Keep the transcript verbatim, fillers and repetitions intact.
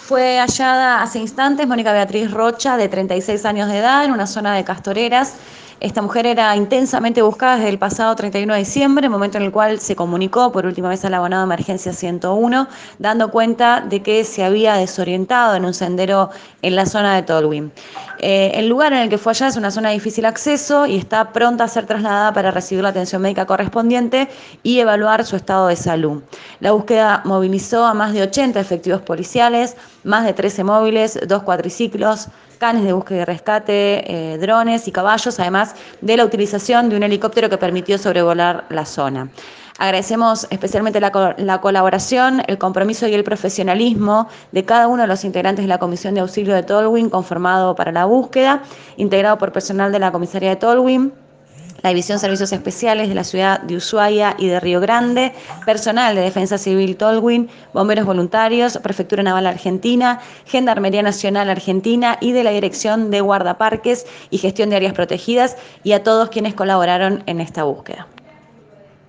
Fue hallada hace instantes Mónica Beatriz Rocha, de treinta y seis años de edad, en una zona de Castoreras. Esta mujer era intensamente buscada desde el pasado treinta y uno de diciembre, momento en el cual se comunicó por última vez al abonado de emergencia ciento uno, dando cuenta de que se había desorientado en un sendero en la zona de Tolwyn. Eh, el lugar en el que fue hallada es una zona de difícil acceso y está pronta a ser trasladada para recibir la atención médica correspondiente y evaluar su estado de salud. La búsqueda movilizó a más de ochenta efectivos policiales, más de trece móviles, dos cuatriciclos, canes de búsqueda y rescate, eh, drones y caballos, además de la utilización de un helicóptero que permitió sobrevolar la zona. Agradecemos especialmente la, co la colaboración, el compromiso y el profesionalismo de cada uno de los integrantes de la Comisión de Auxilio de Tolwyn, conformado para la búsqueda, integrado por personal de la Comisaría de Tolwyn, la División de Servicios Especiales de la ciudad de Ushuaia y de Río Grande, personal de Defensa Civil Tolwyn, bomberos voluntarios, Prefectura Naval Argentina, Gendarmería Nacional Argentina y de la Dirección de Guardaparques y Gestión de Áreas Protegidas, y a todos quienes colaboraron en esta búsqueda.